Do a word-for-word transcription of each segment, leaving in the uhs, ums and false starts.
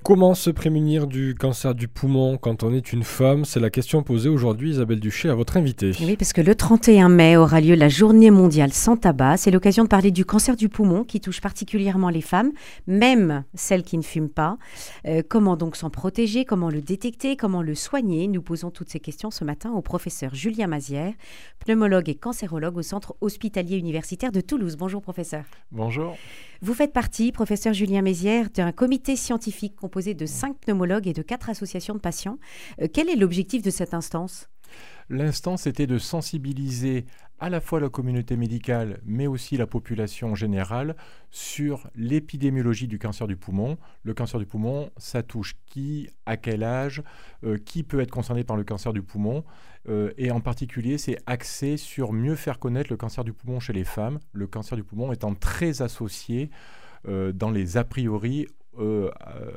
Comment se prémunir du cancer du poumon quand on est une femme? C'est la question posée aujourd'hui, Isabelle Duché, à votre invitée. Oui, parce que le trente et un mai aura lieu la journée mondiale sans tabac. C'est l'occasion de parler du cancer du poumon qui touche particulièrement les femmes, même celles qui ne fument pas. Euh, comment donc s'en protéger? Comment le détecter? Comment le soigner? Nous posons toutes ces questions ce matin au professeur Julien Mazière, pneumologue et cancérologue au Centre hospitalier universitaire de Toulouse. Bonjour professeur. Bonjour. Vous faites partie, professeur Julien Mazière, d'un comité scientifique composé de cinq pneumologues et de quatre associations de patients. Euh, quel est l'objectif de cette instance? L'instance était de sensibiliser à la fois la communauté médicale, mais aussi la population générale sur l'épidémiologie du cancer du poumon. Le cancer du poumon, ça touche qui, à quel âge, euh, qui peut être concerné par le cancer du poumon. Euh, et en particulier, c'est axé sur mieux faire connaître le cancer du poumon chez les femmes. Le cancer du poumon étant très associé euh, dans les a priori Euh,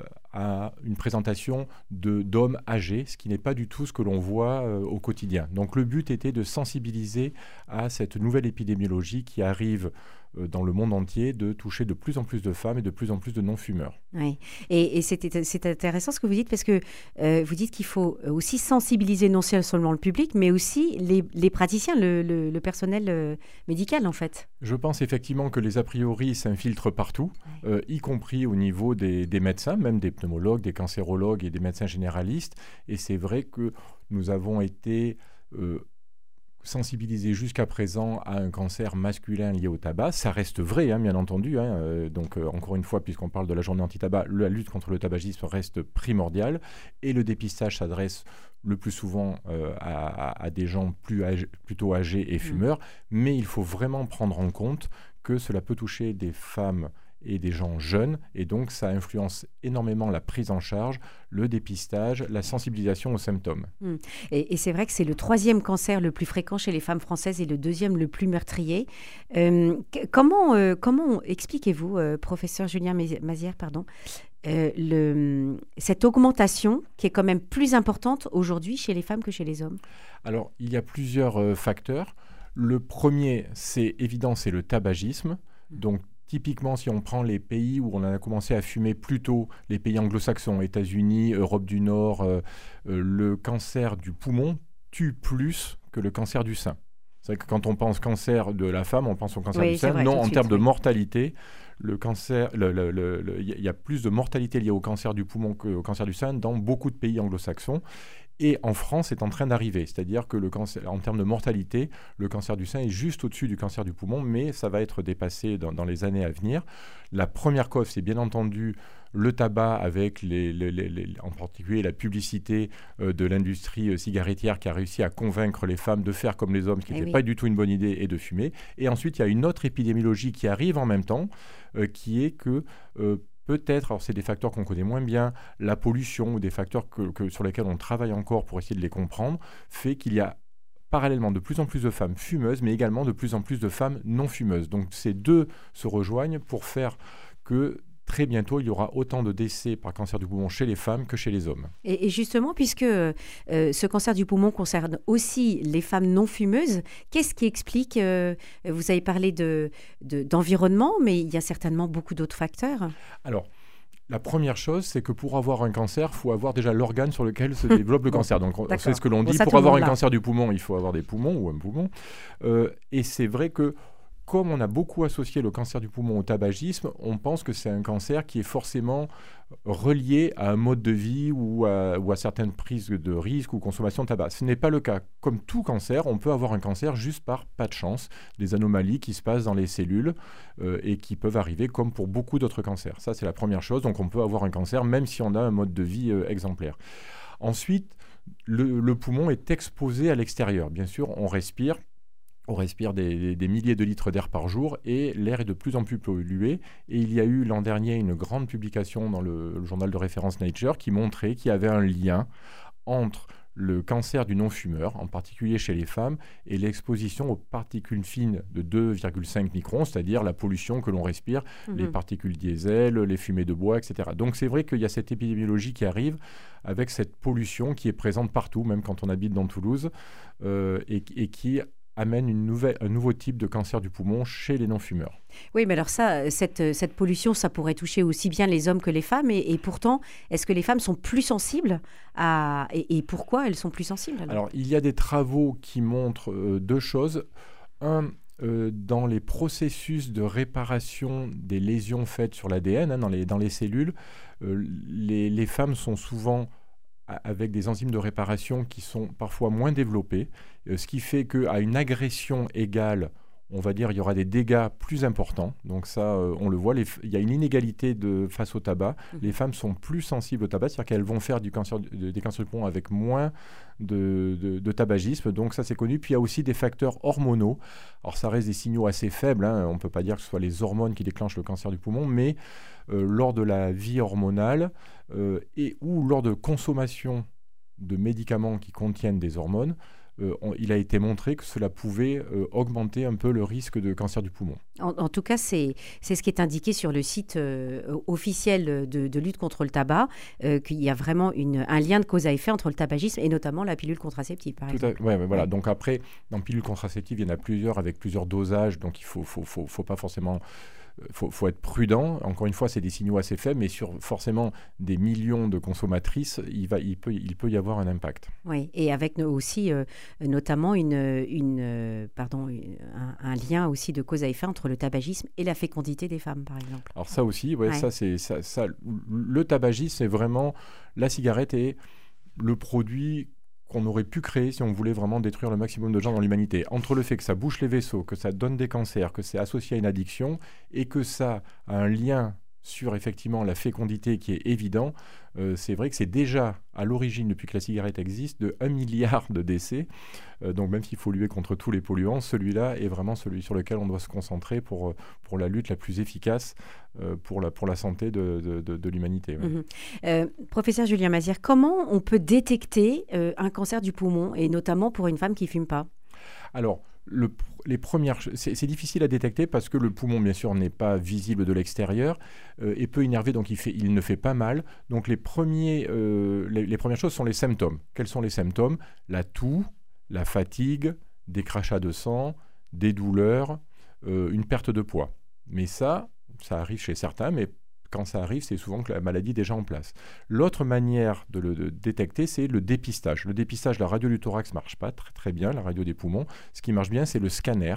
à une présentation de, d'hommes âgés, ce qui n'est pas du tout ce que l'on voit euh, au quotidien. Donc le but était de sensibiliser à cette nouvelle épidémiologie qui arrive euh, dans le monde entier, de toucher de plus en plus de femmes et de plus en plus de non-fumeurs. Oui, et, et c'est, c'est intéressant ce que vous dites, parce que euh, vous dites qu'il faut aussi sensibiliser non seulement le public, mais aussi les, les praticiens, le, le, le personnel euh, médical en fait. Je pense effectivement que les a priori s'infiltrent partout, ouais. euh, y compris au niveau des, des médecins, même des pneumologues, des cancérologues et des médecins généralistes. Et c'est vrai que nous avons été euh, sensibilisés jusqu'à présent à un cancer masculin lié au tabac. Ça reste vrai, hein, bien entendu. Hein, euh, donc, euh, encore une fois, puisqu'on parle de la journée anti-tabac, la lutte contre le tabagisme reste primordiale. Et le dépistage s'adresse le plus souvent euh, à, à des gens plus âgés, plutôt âgés et fumeurs. Mmh. Mais il faut vraiment prendre en compte que cela peut toucher des femmes et des gens jeunes, et donc ça influence énormément la prise en charge, le dépistage, la sensibilisation aux symptômes. Mmh. Et, et c'est vrai que c'est le troisième cancer le plus fréquent chez les femmes françaises et le deuxième le plus meurtrier. Euh, comment, euh, comment expliquez-vous, euh, professeur Julien Mazière, pardon, euh, le, cette augmentation qui est quand même plus importante aujourd'hui chez les femmes que chez les hommes? Alors, il y a plusieurs euh, facteurs. Le premier, c'est évident, c'est le tabagisme. Mmh. Donc, typiquement, si on prend les pays où on a commencé à fumer plus tôt, les pays anglo-saxons, États-Unis, Europe du Nord, euh, euh, le cancer du poumon tue plus que le cancer du sein. C'est vrai que quand on pense cancer de la femme, on pense au cancer oui, du sein. Vrai, non, en suite, termes oui. de mortalité, le cancer, le, le, le, le, il y a plus de mortalité liée au cancer du poumon qu'au cancer du sein dans beaucoup de pays anglo-saxons. Et en France, c'est en train d'arriver. C'est-à-dire que le cancer, en termes de mortalité, le cancer du sein est juste au-dessus du cancer du poumon, mais ça va être dépassé dans, dans les années à venir. La première cause, c'est bien entendu le tabac, avec les, les, les, les, en particulier la publicité euh, de l'industrie euh, cigarettière qui a réussi à convaincre les femmes de faire comme les hommes, ce qui n'était oui. pas du tout une bonne idée, et de fumer. Et ensuite, il y a une autre épidémiologie qui arrive en même temps, euh, qui est que... Euh, Peut-être, alors c'est des facteurs qu'on connaît moins bien, la pollution ou des facteurs que, que, sur lesquels on travaille encore pour essayer de les comprendre, fait qu'il y a parallèlement de plus en plus de femmes fumeuses, mais également de plus en plus de femmes non fumeuses. Donc ces deux se rejoignent pour faire que très bientôt, il y aura autant de décès par cancer du poumon chez les femmes que chez les hommes. Et, et justement, puisque euh, ce cancer du poumon concerne aussi les femmes non fumeuses, qu'est-ce qui explique, euh, vous avez parlé de, de, d'environnement, mais il y a certainement beaucoup d'autres facteurs. Alors, la première chose, c'est que pour avoir un cancer, il faut avoir déjà l'organe sur lequel se développe le cancer. Donc, c'est ce que l'on dit. Bon, pour avoir un là. cancer du poumon, il faut avoir des poumons ou un poumon. Euh, et c'est vrai que comme on a beaucoup associé le cancer du poumon au tabagisme, on pense que c'est un cancer qui est forcément relié à un mode de vie ou à, ou à certaines prises de risque ou consommation de tabac. Ce n'est pas le cas. Comme tout cancer, on peut avoir un cancer juste par pas de chance, des anomalies qui se passent dans les cellules euh, et qui peuvent arriver comme pour beaucoup d'autres cancers. Ça, c'est la première chose. Donc, on peut avoir un cancer même si on a un mode de vie euh, exemplaire. Ensuite, le, le poumon est exposé à l'extérieur. Bien sûr, on respire. On respire des, des milliers de litres d'air par jour et l'air est de plus en plus pollué. Et il y a eu l'an dernier une grande publication dans le, le journal de référence Nature qui montrait qu'il y avait un lien entre le cancer du non-fumeur, en particulier chez les femmes, et l'exposition aux particules fines de deux virgule cinq microns, c'est-à-dire la pollution que l'on respire, mmh. les particules diesel, les fumées de bois, et cetera. Donc c'est vrai qu'il y a cette épidémiologie qui arrive avec cette pollution qui est présente partout, même quand on habite dans Toulouse, euh, et, et qui amène une nouvelle, un nouveau type de cancer du poumon chez les non-fumeurs. Oui, mais alors ça, cette, cette pollution, ça pourrait toucher aussi bien les hommes que les femmes. Et, et pourtant, est-ce que les femmes sont plus sensibles à... Et, et pourquoi elles sont plus sensibles alors, alors, il y a des travaux qui montrent euh, deux choses. Un, euh, dans les processus de réparation des lésions faites sur l'A D N, hein, dans, les, dans les cellules, euh, les, les femmes sont souvent avec des enzymes de réparation qui sont parfois moins développées, euh, ce qui fait qu'à une agression égale, on va dire il y aura des dégâts plus importants. Donc ça, euh, on le voit, les f- il y a une inégalité de, face au tabac. Mmh. Les femmes sont plus sensibles au tabac, c'est-à-dire qu'elles vont faire du cancer, de, des cancers du poumon avec moins de, de, de tabagisme. Donc ça, c'est connu. Puis il y a aussi des facteurs hormonaux. Alors ça reste des signaux assez faibles, hein. On ne peut pas dire que ce soit les hormones qui déclenchent le cancer du poumon, mais euh, lors de la vie hormonale euh, et ou lors de consommation de médicaments qui contiennent des hormones, Euh, on, il a été montré que cela pouvait euh, augmenter un peu le risque de cancer du poumon. En, en tout cas, c'est, c'est ce qui est indiqué sur le site euh, officiel de, de lutte contre le tabac, euh, qu'il y a vraiment une, un lien de cause à effet entre le tabagisme et notamment la pilule contraceptive, par Tout exemple. À, ouais, ouais, voilà. Ouais. Donc après, dans pilule contraceptive, il y en a plusieurs avec plusieurs dosages, donc il ne faut, faut, faut, faut pas forcément... Il faut, faut être prudent. Encore une fois, c'est des signaux assez faibles, mais sur forcément des millions de consommatrices, il, va, il, peut, il peut y avoir un impact. Oui, et avec aussi euh, notamment une, une, euh, pardon, un, un lien aussi de cause à effet entre le tabagisme et la fécondité des femmes, par exemple. Alors ça aussi, ouais, ouais. Ça, c'est, ça, ça, le tabagisme, c'est vraiment... La cigarette est le produit qu'on aurait pu créer si on voulait vraiment détruire le maximum de gens dans l'humanité. Entre le fait que ça bouche les vaisseaux, que ça donne des cancers, que c'est associé à une addiction et que ça a un lien sur effectivement la fécondité qui est évident, euh, c'est vrai que c'est déjà à l'origine, depuis que la cigarette existe, de un milliard de décès. Euh, donc même s'il faut lutter contre tous les polluants, celui-là est vraiment celui sur lequel on doit se concentrer pour, pour la lutte la plus efficace euh, pour, la, pour la santé de, de, de, de l'humanité. Ouais. Mmh. Euh, professeur Julien Mazières, comment on peut détecter euh, un cancer du poumon, et notamment pour une femme qui ne fume pas ? Alors, Le, les premières, c'est, c'est difficile à détecter parce que le poumon, bien sûr, n'est pas visible de l'extérieur euh, et peu innervé, donc il, fait, il ne fait pas mal. Donc les, premiers, euh, les, les premières choses sont les symptômes. Quels sont les symptômes ? La toux, la fatigue, des crachats de sang, des douleurs, euh, une perte de poids. Mais ça, ça arrive chez certains, mais quand ça arrive, c'est souvent que la maladie est déjà en place. L'autre manière de le de détecter, c'est le dépistage. Le dépistage, la radio du thorax ne marche pas très, très bien, la radio des poumons. Ce qui marche bien, c'est le scanner.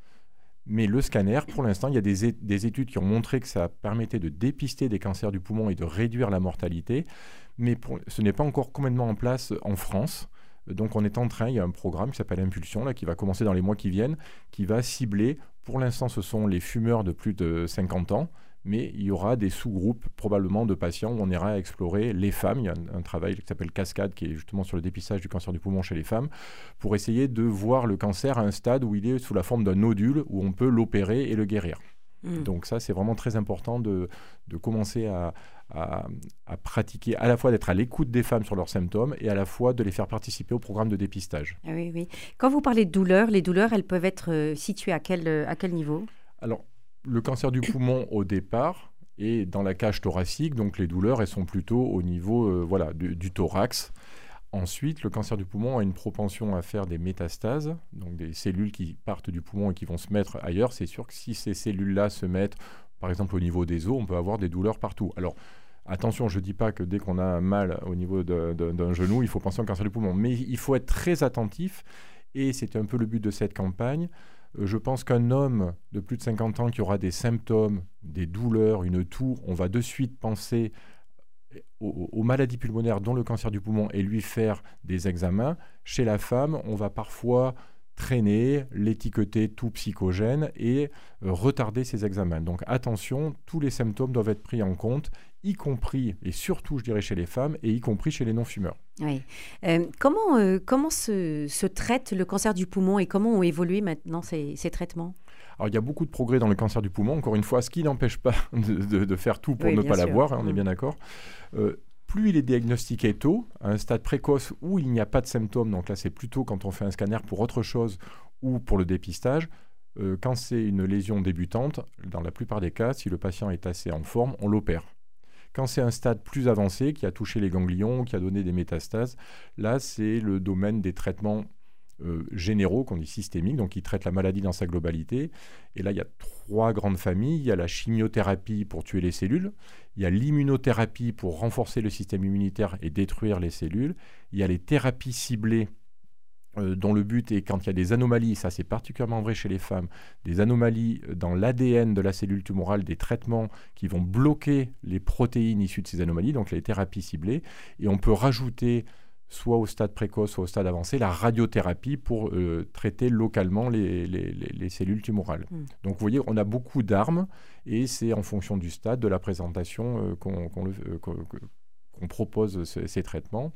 Mais le scanner, pour l'instant, il y a des, é- des études qui ont montré que ça permettait de dépister des cancers du poumon et de réduire la mortalité. Mais pour, ce n'est pas encore complètement en place en France. Donc on est en train, il y a un programme qui s'appelle Impulsion, là, qui va commencer dans les mois qui viennent, qui va cibler, pour l'instant ce sont les fumeurs de plus de cinquante ans, mais il y aura des sous-groupes probablement de patients où on ira explorer les femmes. Il y a un, un travail qui s'appelle Cascade, qui est justement sur le dépistage du cancer du poumon chez les femmes, pour essayer de voir le cancer à un stade où il est sous la forme d'un nodule, où on peut l'opérer et le guérir. Mmh. Donc ça, c'est vraiment très important de, de commencer à, à, à pratiquer, à la fois d'être à l'écoute des femmes sur leurs symptômes et à la fois de les faire participer au programme de dépistage. Ah oui, oui. Quand vous parlez de douleurs, les douleurs, elles peuvent être euh, situées à quel, à quel niveau ? Alors, le cancer du poumon, au départ, est dans la cage thoracique, donc les douleurs, elles sont plutôt au niveau euh, voilà, du, du thorax. Ensuite, le cancer du poumon a une propension à faire des métastases, donc des cellules qui partent du poumon et qui vont se mettre ailleurs. C'est sûr que si ces cellules-là se mettent, par exemple, au niveau des os, on peut avoir des douleurs partout. Alors, attention, je ne dis pas que dès qu'on a un mal au niveau de, de, d'un genou, il faut penser au cancer du poumon, mais il faut être très attentif, et c'est un peu le but de cette campagne. Je pense qu'un homme de plus de cinquante ans qui aura des symptômes, des douleurs, une toux, on va de suite penser aux, aux maladies pulmonaires, dont le cancer du poumon, et lui faire des examens. Chez la femme, on va parfois traîner, l'étiqueter tout psychogène et euh, retarder ses examens. Donc attention, tous les symptômes doivent être pris en compte, y compris, et surtout je dirais chez les femmes, et y compris chez les non-fumeurs. Oui. Euh, comment euh, comment se, se traite le cancer du poumon et comment ont évolué maintenant ces, ces traitements ? Alors il y a beaucoup de progrès dans le cancer du poumon, encore une fois, ce qui n'empêche pas de, de, de faire tout pour oui, ne pas sûr. l'avoir, hein, on mmh. est bien d'accord. Euh, plus il est diagnostiqué tôt, à un stade précoce où il n'y a pas de symptômes, donc là c'est plutôt quand on fait un scanner pour autre chose ou pour le dépistage, euh, quand c'est une lésion débutante, dans la plupart des cas, si le patient est assez en forme, on l'opère. Quand c'est un stade plus avancé, qui a touché les ganglions, qui a donné des métastases, là c'est le domaine des traitements euh, généraux, qu'on dit systémiques, donc qui traitent la maladie dans sa globalité. Et là, il y a trois grandes familles. Il y a la chimiothérapie pour tuer les cellules, il y a l'immunothérapie pour renforcer le système immunitaire et détruire les cellules, il y a les thérapies ciblées, Euh, dont le but est, quand il y a des anomalies, ça c'est particulièrement vrai chez les femmes, des anomalies dans l'A D N de la cellule tumorale, des traitements qui vont bloquer les protéines issues de ces anomalies, donc les thérapies ciblées. Et on peut rajouter, soit au stade précoce, soit au stade avancé, la radiothérapie pour euh, traiter localement les, les, les, les cellules tumorales. Mmh. Donc vous voyez, on a beaucoup d'armes, et c'est en fonction du stade de la présentation euh, qu'on, qu'on, le, euh, qu'on, qu'on propose ces, ces traitements.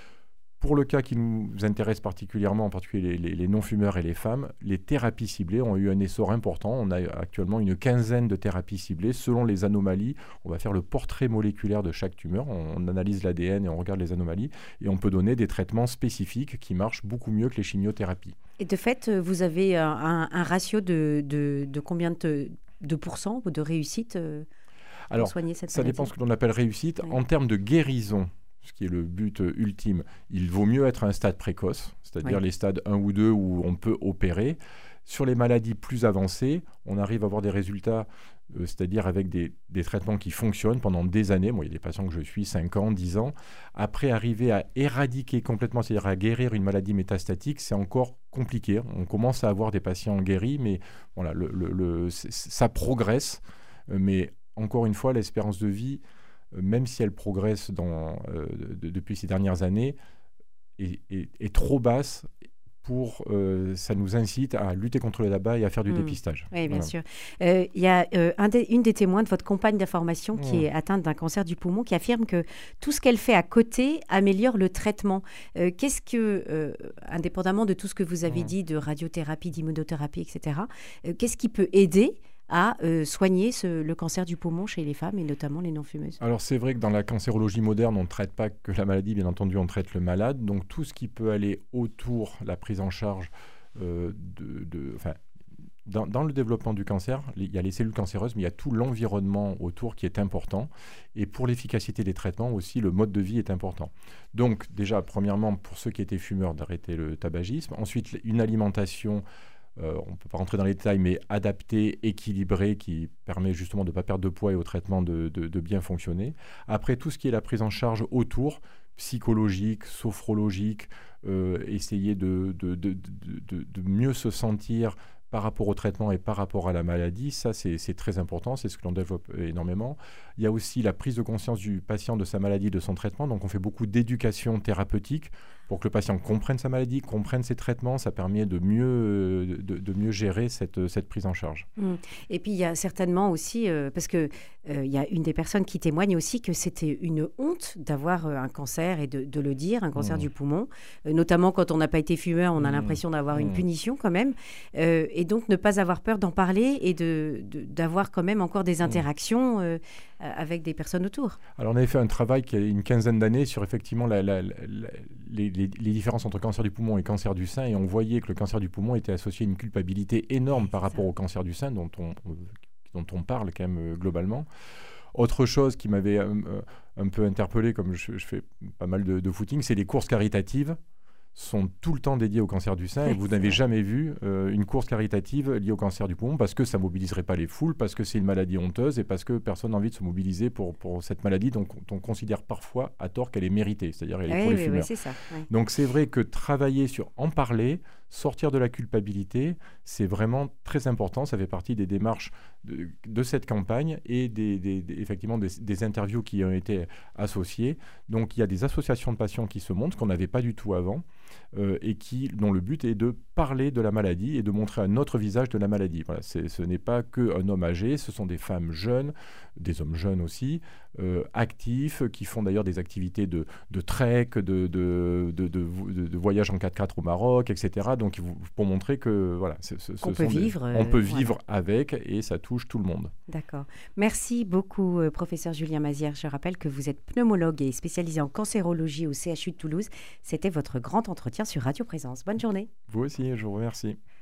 Pour le cas qui nous intéresse particulièrement, en particulier les, les, les non-fumeurs et les femmes, les thérapies ciblées ont eu un essor important. On a actuellement une quinzaine de thérapies ciblées. Selon les anomalies, on va faire le portrait moléculaire de chaque tumeur. On, on analyse l'A D N et on regarde les anomalies. Et on peut donner des traitements spécifiques qui marchent beaucoup mieux que les chimiothérapies. Et de fait, vous avez un, un, un ratio de, de, de combien de, de pourcents de réussite euh, pour Alors, soigner cette ça maladie? dépend de ce que l'on appelle réussite. Oui. En termes de guérison, ce qui est le but ultime, il vaut mieux être à un stade précoce, c'est-à-dire oui. les stades un ou deux où on peut opérer. Sur les maladies plus avancées, on arrive à avoir des résultats, euh, c'est-à-dire avec des, des traitements qui fonctionnent pendant des années. Bon, il y a des patients que je suis, cinq ans, dix ans. Après, arriver à éradiquer complètement, c'est-à-dire à guérir une maladie métastatique, c'est encore compliqué. On commence à avoir des patients guéris, mais voilà, le, le, le, ça progresse. Mais encore une fois, l'espérance de vie, même si elle progresse dans, euh, de, depuis ces dernières années, est, est, est trop basse pour, euh, ça nous incite à lutter contre le tabac et à faire du mmh. dépistage. Oui, bien voilà. sûr. Il euh, y a euh, un des, une des témoins de votre campagne d'information qui mmh. est atteinte d'un cancer du poumon qui affirme que tout ce qu'elle fait à côté améliore le traitement. Euh, qu'est-ce que, euh, indépendamment de tout ce que vous avez mmh. dit, de radiothérapie, d'immunothérapie, et cetera, euh, qu'est-ce qui peut aider à euh, soigner ce, le cancer du poumon chez les femmes et notamment les non-fumeuses? Alors c'est vrai que dans la cancérologie moderne, on ne traite pas que la maladie, bien entendu, on traite le malade. Donc tout ce qui peut aller autour, la prise en charge, euh, de, de, enfin, dans, dans le développement du cancer, il y a les cellules cancéreuses, mais il y a tout l'environnement autour qui est important. Et pour l'efficacité des traitements aussi, le mode de vie est important. Donc déjà, premièrement, pour ceux qui étaient fumeurs, d'arrêter le tabagisme. Ensuite, une alimentation... Euh, on ne peut pas rentrer dans les détails, mais adapté, équilibré, qui permet justement de ne pas perdre de poids et au traitement de, de, de bien fonctionner. Après, tout ce qui est la prise en charge autour, psychologique, sophrologique, euh, essayer de, de, de, de, de, de mieux se sentir par rapport au traitement et par rapport à la maladie, ça c'est, c'est très important, c'est ce que l'on développe énormément. Il y a aussi la prise de conscience du patient de sa maladie, de son traitement, donc on fait beaucoup d'éducation thérapeutique pour que le patient comprenne sa maladie, comprenne ses traitements, ça permet de mieux, de, de mieux gérer cette, cette prise en charge. Mmh. Et puis il y a certainement aussi, euh, parce qu'il euh, y a une des personnes qui témoigne aussi que c'était une honte d'avoir euh, un cancer et de, de le dire, un cancer mmh. du poumon, euh, notamment quand on n'a pas été fumeur, on a mmh. l'impression d'avoir mmh. une punition quand même, euh, et donc ne pas avoir peur d'en parler et de, de, d'avoir quand même encore des interactions euh, avec des personnes autour. Alors on avait fait un travail qui a une quinzaine d'années sur effectivement la, la, la, la, les, les, les différences entre cancer du poumon et cancer du sein, et on voyait que le cancer du poumon était associé à une culpabilité énorme par rapport au cancer du sein dont on, dont on parle quand même euh, globalement. Autre chose qui m'avait un, un peu interpellé, comme je, je fais pas mal de, de footing, c'est les courses caritatives sont tout le temps dédiées au cancer du sein, et vous n'avez jamais vu euh, une course caritative liée au cancer du poumon parce que ça ne mobiliserait pas les foules, parce que c'est une maladie honteuse et parce que personne n'a envie de se mobiliser pour, pour cette maladie, donc on considère parfois à tort qu'elle est méritée, c'est-à-dire elle est oui, pour les oui, fumeurs. Oui, c'est ça, oui. Donc c'est vrai que travailler sur en parler, sortir de la culpabilité, c'est vraiment très important, ça fait partie des démarches de, de cette campagne et des, des, des, effectivement des, des interviews qui ont été associées. Donc il y a des associations de patients qui se montrent, qu'on n'avait pas du tout avant, Euh, et qui, dont le but est de parler de la maladie et de montrer un autre visage de la maladie. Voilà, c'est, ce n'est pas qu'un homme âgé, ce sont des femmes jeunes, des hommes jeunes aussi, euh, actifs, qui font d'ailleurs des activités de, de trek, de, de, de, de, de, de voyage en quatre-quatre au Maroc, et cetera. Donc pour montrer que voilà, c'est, ce, ce on, peut vivre, des, on peut euh, vivre voilà. avec, et ça touche tout le monde. D'accord. Merci beaucoup, euh, professeur Julien Mazières. Je rappelle que vous êtes pneumologue et spécialisé en cancérologie au C H U de Toulouse. C'était votre grand entretien sur Radio Présence. Bonne journée. Vous aussi, je vous remercie.